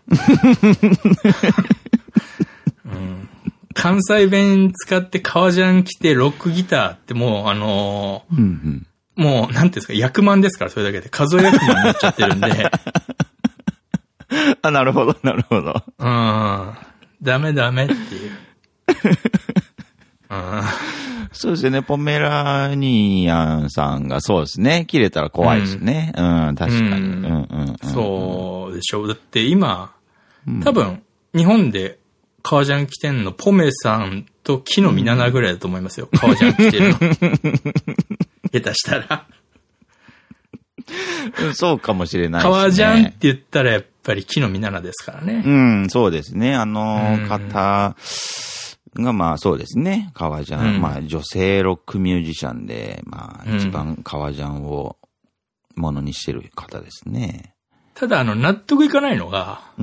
うん、関西弁使って革ジャン着てロックギターってもう、あのー、 うんうん、 もう、なんていうんですか、役満ですから、それだけで。数え役満になっちゃってるんで。 あ、なるほど、なるほど。 うん。ダメダメっていう。うん、 そうですね。ポメラニアンさんがそうですね。切れたら怖いですね。うん、うん、確かに、うんうんうん。 そうでしょう。だって今、多分、日本で革ジャン着てんの、ポメさんと木の実ななぐらいだと思いますよ。革ジャン着てるの。下手したら。 そうかもしれないですね。 革ジャンって言ったらやっぱり木の実ななですからね。 うん、そうですね。あの方がまあそうですね。革ジャン、うん、まあ女性ロックミュージシャンで、まあ一番革ジャンをものにしてる方ですね。 ただあの納得いかないのが、 うん、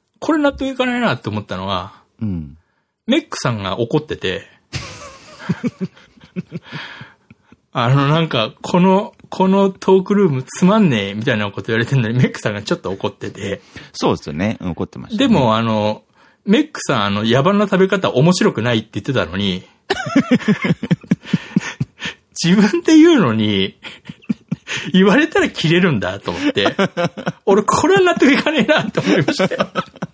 これ納得いかないなって思ったのは、 うん、 メックさんが怒ってて、あのなんかこの、このトークルームつまんねえみたいなこと言われてるのにメックさんがちょっと怒ってて。 そうですよね。怒ってました、 ね。でもあの、メックさんあの野蛮な食べ方面白くないって言ってたのに、自分で言うのに、言われたら切れるんだと思って、俺これは納得いかねえなと思いましたよ。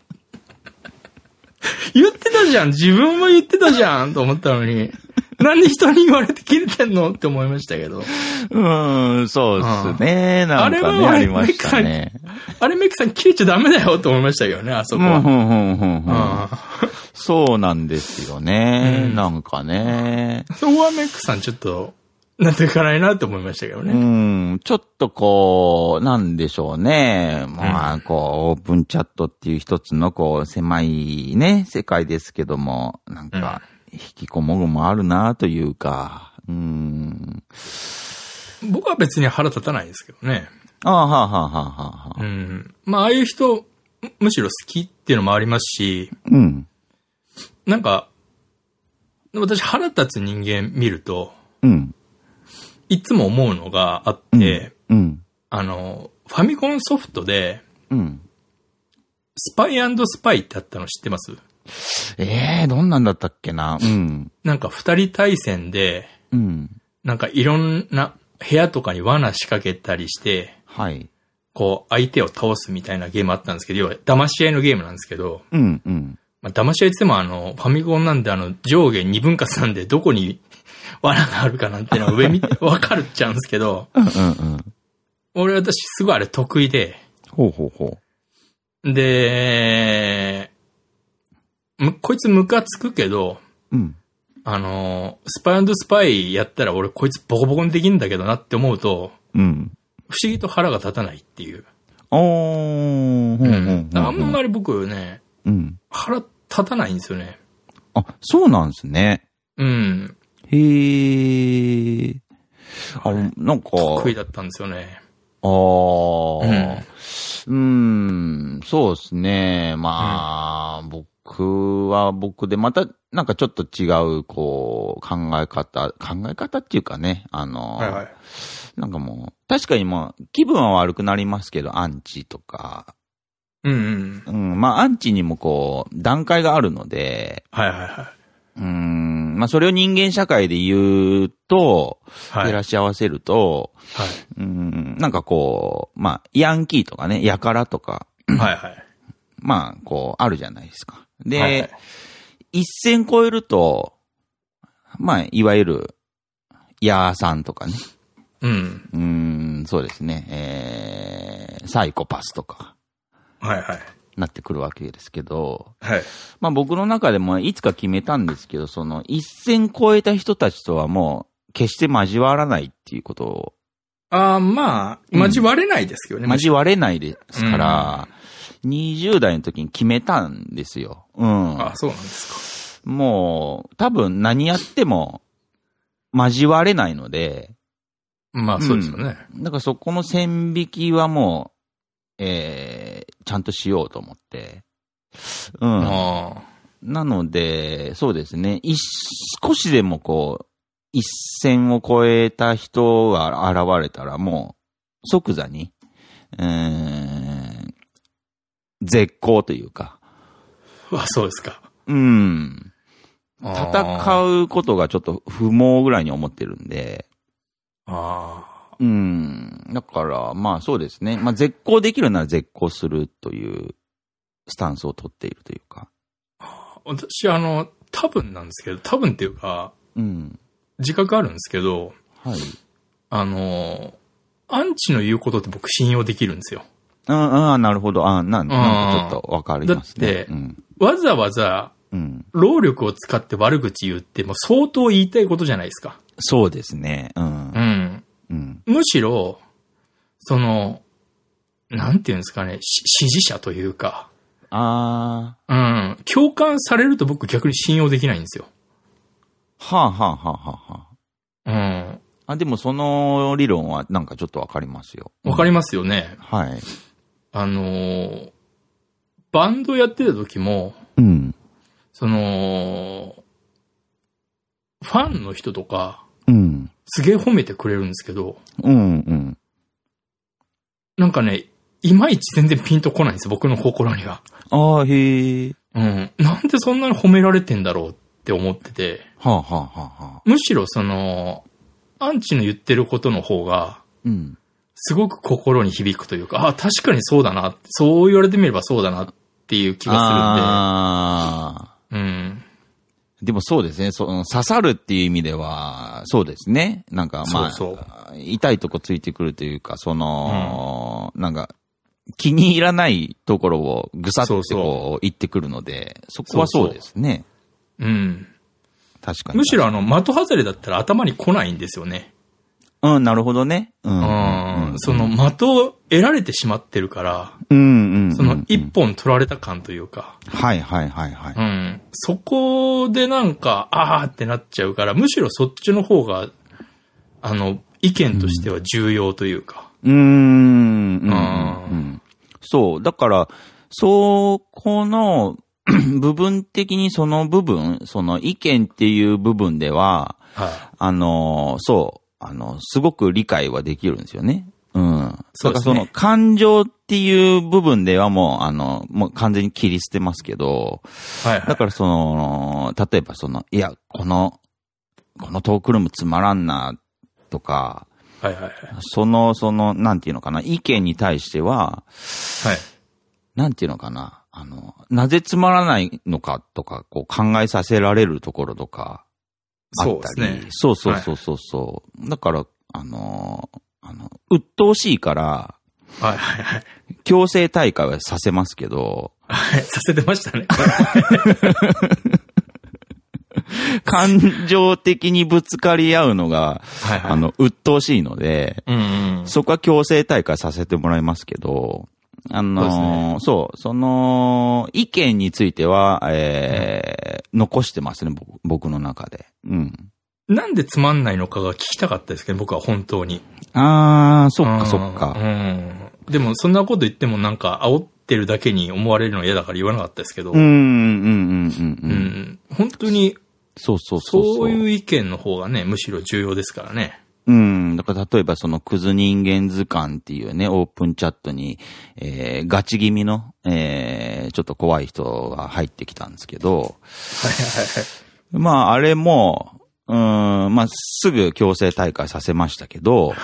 言ってたじゃん、自分も言ってたじゃんと思ったのに、なんで人に言われて切れてんのって思いましたけど。 うん、そうですね。うん、なんかね、あれはありましたね。 あれメックさん切れちゃダメだよと思いましたけどね、あそこは。 うんうんうんうんうん、そうなんですよね、うん。なんかね。 そこはメックさんちょっと、納得いかないなと思いましたけどね。 うん、ちょっとこう、なんでしょうね。まあ、こう、オープンチャットっていう一つのこう、狭いね、世界ですけども、なんか、引きこもごもあるなというか、うん。 僕は別に腹立たないですけどね。 ああ、はあ、はあ、はあ、はあ。 うん。まあ、ああいう人、むしろ好きっていうのもありますし、 うん。 なんか、私腹立つ人間見ると、 うん。 いつも思うのがあって、 うん。うん、 あの、ファミコンソフトで、 うん。 スパイ&スパイってあったの知ってます？ ええー、どんなんだったっけな。うん。 なんか二人対戦で、 うん。 なんかいろんな部屋とかに罠仕掛けたりして、 はい。 こう相手を倒すみたいなゲームあったんですけど、要は騙し合いのゲームなんですけど、 うんうん。 まあ、騙し合いって言ってもあの、ファミコンなんであの、上下二分割なんでどこに罠があるかなんていうのは上見てわかるっちゃうんですけど、 うんうんうん。 俺私すごいあれ得意で、 ほうほうほう。で、こいつムカつくけど、 うん。 あの、スパイ&スパイやったら俺こいつボコボコにできんだけどなって思うと、 うん。 不思議と腹が立たないっていう。 おー、 うん。あんまり僕ね、 うん。 腹立たないんですよね。 あ、そうなんですね。 うん。 へー。あ、なんか。 得意だったんですよね。 あー。うん、うん、そうですね。まあ、うん、僕は僕で、また、なんかちょっと違う、こう、考え方、考え方っていうかね、あの、 はいはい、 なんかもう、確かにもう、気分は悪くなりますけど、アンチとか。 うんうん。 うん、まあ、アンチにもこう、段階があるので。 はいはいはい。 うーん、 ん。まあ、それを人間社会で言うと、はい、照らし合わせると、はい、うん、なんかこう、まあ、ヤンキーとかね、やからとか、 はいはい。 まあ、こう、あるじゃないですか。で、はいはい、一線超えると、まあ、いわゆる、ヤーさんとかね。 うん。 うん、そうですね。えー、サイコパスとか。 はいはい。 なってくるわけですけど。 はい。 まあ僕の中でもいつか決めたんですけど、その一線超えた人たちとはもう決して交わらないっていうことを。 ああ、まあ、交われないですよね。 うん、交われないですから、うん、にじゅう代の時に決めたんですよ。うん。 ああ、そうなんですか。もう、多分何やっても交われないので。 まあそうですよね。 うん、だからそこの線引きはもう、えー、ちゃんとしようと思って。うん。 あなので、そうですね。一、少しでもこう、一線を越えた人が現れたらもう、即座に、えー、絶好というか。 あ、そうですか。 うん。戦うことがちょっと不毛ぐらいに思ってるんで。 ああ。 うん。だから、まあそうですね。まあ絶交できるなら絶交するというスタンスを取っているというか。 私、あの、多分なんですけど、多分っていうか、 うん。 自覚あるんですけど、 はい。 あの、アンチの言うことって僕信用できるんですよ。 ああ、なるほど。ああ、なんかちょっとわかりますね。 だって、うん、わざわざ、労力を使って悪口言っても相当言いたいことじゃないですか。 そうですね。うん。 うんうん、むしろ、その、なんていうんですかね、支持者というか、 ああ。うん。共感されると僕逆に信用できないんですよ。 はあはあはあはあはあ。うん。 あ、でもその理論はなんかちょっとわかりますよ。 わかりますよね。 はい。 あのー、バンドやってた時も、 うん。 その、ファンの人とか、 うん。 すげえ褒めてくれるんですけど、 うんうん。 なんかね、いまいち全然ピンとこないんですよ、僕の心には。 ああ、へえ。 うん。なんでそんなに褒められてんだろうって思ってて。 はあはあはあはあ。 むしろその、アンチの言ってることの方が、 うん。 すごく心に響くというか、あ、確かにそうだな、そう言われてみればそうだなっていう気がするんで。 ああ。 うん。 でもそうですね。その刺さるっていう意味では、そうですね。なんかまあ、 そうそう痛いとこついてくるというか、その、うん、なんか、気に入らないところをぐさってこうそうそう言ってくるので、そこはそうですね。 そうそううん。 確かに。 むしろあの、的外れだったら頭に来ないんですよね。 うん、なるほどね。うん。 うんうん、その的を得られてしまってるから、 うんうんうん、 その一本取られた感というか。 はいはいはいはい。 うん。そこでなんか、あーってなっちゃうから、むしろそっちの方が、あの、意見としては重要というか。 うーん。うんうんうん、そう。だから、そこの部分的にその部分、その意見っていう部分では、 はい、 あの、そう、あの、すごく理解はできるんですよね。うん。 そうですね。 だからその感情っていう部分ではもう、あの、もう完全に切り捨てますけど、 はいはい、 だからその、例えばその、いや、この、このトークルームつまらんな、とか、 はいはいはい。 その、その、なんていうのかな、意見に対しては、 はい。 なんていうのかな、あの、なぜつまらないのかとか、こう考えさせられるところとか、あったり。そうですね。そうそうそうそうそう、はい。だから、あの、あの、鬱陶しいから、 はいはいはい。 強制大会はさせますけど、 はい、させてましたね。 感情的にぶつかり合うのが、はいはい、あの、鬱陶しいので、 うんうん、 そこは強制大会させてもらいますけど、あのー、そうですね、そう、その、意見については、えーうん、残してますね、僕、僕の中で。うん。 なんでつまんないのかが聞きたかったですけど、僕は本当に。 あー、そっかそっか。 うん。でも、そんなこと言ってもなんか、煽ってるだけに思われるのは嫌だから言わなかったですけど。 うん、うん、うん、うん。うん。 本当に、 そうそうそうそう。 そういう意見の方がね、むしろ重要ですからね。 うん。だから例えばそのクズ人間図鑑っていうね、オープンチャットに、えー、ガチ気味の、えー、ちょっと怖い人が入ってきたんですけど、はいはいはい。 まあ、あれも、うーん、まあ、すぐ強制退会させましたけど、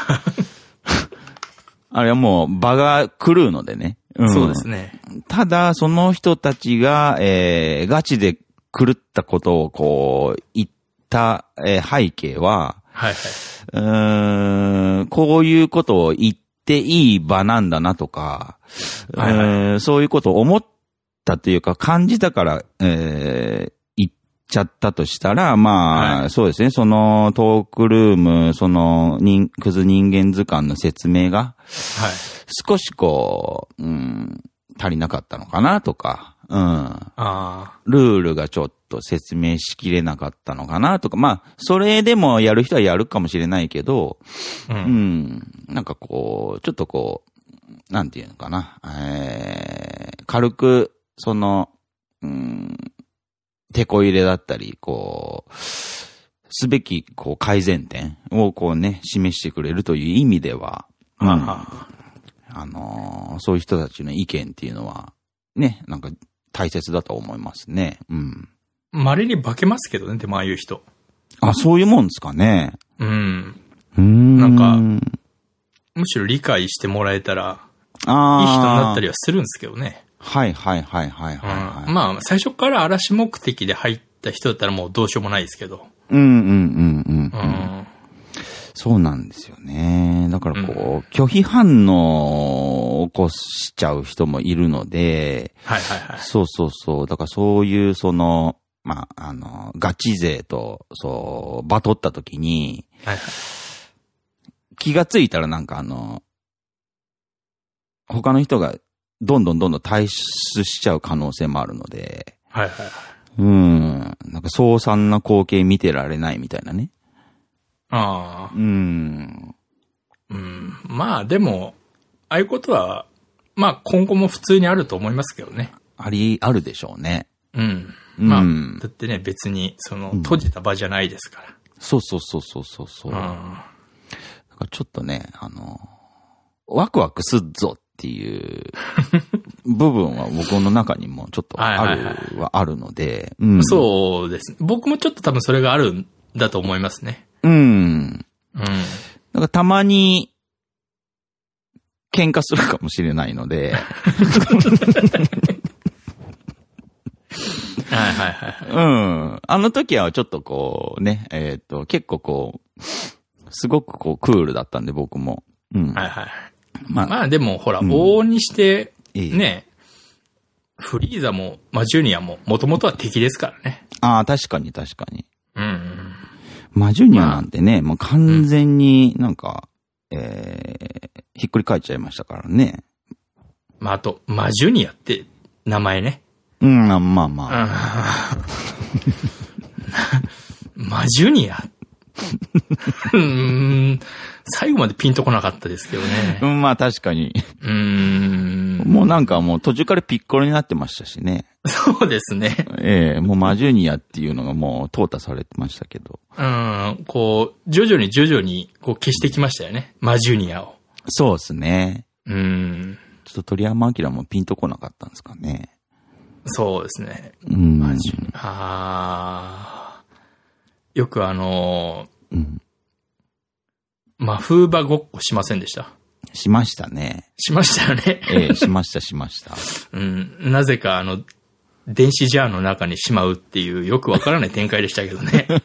あれはもう場が狂うのでね。 うん、そうですね。 ただ、その人たちが、えー、ガチで狂ったことをこう、言った、えー、背景は、 はいはい。 うーん、こういうことを言っていい場なんだなとか、はいはい、えー、そういうことを思ったというか感じたから、えー、言っちゃったとしたら、まあ、はい、そうですね、そのトークルーム、その人、クズ人間図鑑の説明が、はい、少しこう、うん、足りなかったのかなとか、うん。あルールがちょっと説明しきれなかったのかなとか、まあ、それでもやる人はやるかもしれないけど、うん、うん、なんかこう、ちょっとこう、なんていうのかな、えー、軽く、その、うん、手こ入れだったり、こう、すべき、こう、改善点をこうね、示してくれるという意味では、うん、あのー、そういう人たちの意見っていうのは、ね、なんか、大切だと思いますね。うん。 稀に化けますけどね、でもああいう人。 あ、そういうもんですかね。 うん。うーん。なんか、むしろ理解してもらえたら、あいい人になったりはするんですけどね。 はいはいはいはいはい、はいうん。まあ、最初から嵐目的で入った人だったらもうどうしようもないですけど。 うんうんうんうん、うん。そうなんですよね。だからこう、うん、拒否反応を起こしちゃう人もいるので、 はいはいはい。 そうそうそう。だからそういうその、まあ、あの、ガチ勢と、そう、バトった時に、はいはい、気がついたらなんかあの、他の人がどんどんどんどん退出しちゃう可能性もあるので、 はいはいはい。 うん。なんか壮惨な光景見てられないみたいなね。 ああ。 うん。 うん。まあでも、ああいうことは、まあ今後も普通にあると思いますけどね。 あり、あるでしょうね。 うん。まあ、うん、だってね、別に、その、閉じた場じゃないですから。うん、 そうそうそうそうそうそう。うん、だからちょっとね、あの、ワクワクすっぞっていう部分は僕の中にもちょっとあるはあるので。 うん、そうですね。僕もちょっと多分それがあるんだと思いますね。 うん。うん。なんかたまに、喧嘩するかもしれないので。 はいはいはい。 うん。あの時はちょっとこうね、えっと、結構こう、すごくこうクールだったんで僕も。うん。 はいはい。まあ、まあでもほら、往々にして、ね、うん、フリーザも、まあジュニアも、もともとは敵ですからね。 ああ、確かに確かに。 うん、うん。 まあジュニアなんてね、まあ、もう完全になんか、うん、えー、ひっくり返っちゃいましたからね。 まああと、マジュニアって名前ね。 うん、まあまあまあ。 マジュニアうーん最後までピンとこなかったですけどね。 うん、まあ確かに。 うーん。 もうなんかもう途中からピッコロになってましたしね。 そうですね。 ええ、もうマジュニアっていうのがもう淘汰されてましたけど。 うん、こう、徐々に徐々にこう消してきましたよね。マジュニアを。 そうですね。 うん。 ちょっと鳥山明もピンとこなかったんですかね。 そうですね。 うん。 マジュニア。あー。よくあのー、うん。マフーバごっこしませんでした？ しましたね。 しましたよね。 ええ、しましたしました。 うん。なぜかあの、電子ジャーの中にしまうっていうよくわからない展開でしたけどね。だ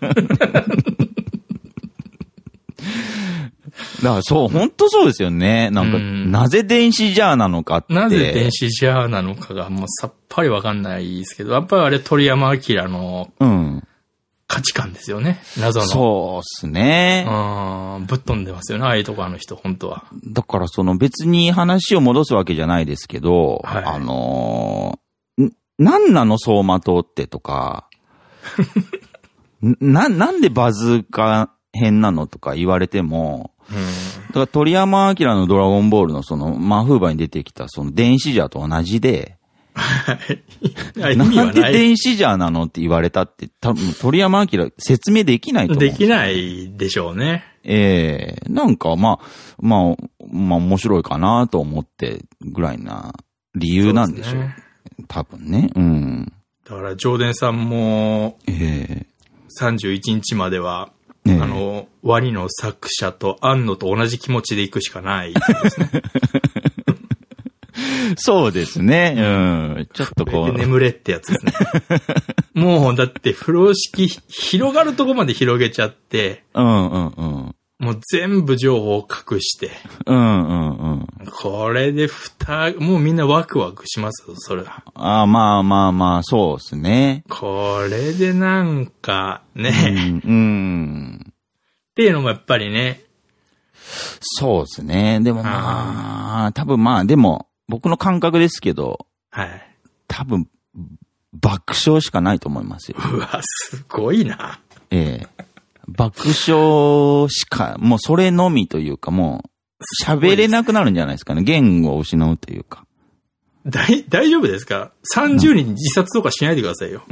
からそう、本当そうですよね。なんか、んなぜ電子ジャーなのかって。 なぜ電子ジャーなのかがもうさっぱりわかんないですけど、やっぱりあれ鳥山明の、うん。価値観ですよね。謎の。 そうっすね。 うん。ぶっ飛んでますよね。ああいうとこあの人、本当は。 だからその別に話を戻すわけじゃないですけど、はい、あのー、何なの走馬灯ってとか、な、なんでバズーカ編なのとか言われても、うん、だから鳥山明のドラゴンボールのそのマフーバに出てきたその電子ジャーと同じで、なんで電子ジャーなのって言われたって、多分鳥山明説明できないと思う。 できないでしょうね。 ええー、なんかまあ、まあ、まあ面白いかなと思ってぐらいな理由なんでしょう。うね、多分ね。うん。 だから、ジョーデンさんも、 ええー、 さんじゅういちにちまでは、ね、あの、ワニの作者と庵野と同じ気持ちで行くしかないですね。 そうですね。うん。ちょっとこう。 眠れってやつですね。もう、だって風呂敷、広がるとこまで広げちゃって、 うんうんうん。 もう全部情報を隠して。 うんうんうん。 これで蓋、もうみんなワクワクしますよ、それは。 ああ、まあまあまあ、そうですね。 これでなんか、ね。 うん、うん。 っていうのもやっぱりね。 そうですね。でもまあ、多分まあ、でも、僕の感覚ですけど。 はい。 多分、爆笑しかないと思いますよ。 うわ、すごいな。 ええ。爆笑しか、もうそれのみというか、もう、喋れなくなるんじゃないですかね。言語を失うというか。 大、大丈夫ですか ?さんじゅうにん自殺とかしないでくださいよ。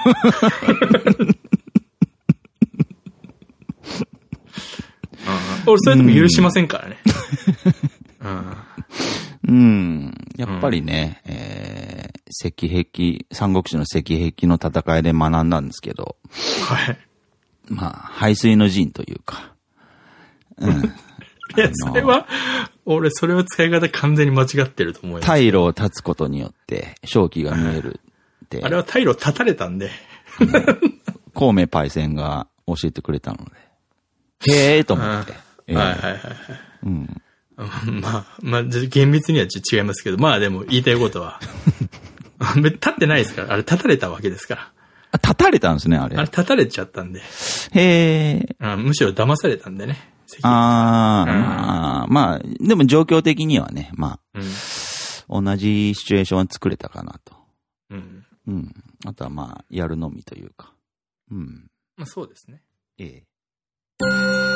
俺、それでも許しませんからね。 うん、うん。やっぱりね、うん、えー、石壁、三国志の石壁の戦いで学んだんですけど。 はい。 まあ、排水の陣というか。うん。いや、それは、俺、それは使い方完全に間違ってると思います。 退路を断つことによって、勝機が見えるって。 あれは退路を断たれたんで。 孔明パイセンが教えてくれたので。へえーと思って。 えー、はいはいはいはい。うん。まあ、まあ、厳密には違いますけど、まあでも言いたいことは。立ってないですから。あれ立たれたわけですから。 立たれたんですね、あれ。 あれ立たれちゃったんで。 へー。 むしろ騙されたんでね。 ああ、うん、まあ、でも状況的にはね、まあ、うん、同じシチュエーションは作れたかなと。うん。うん。あとはまあ、やるのみというか。うん。 まあそうですね。 ええ。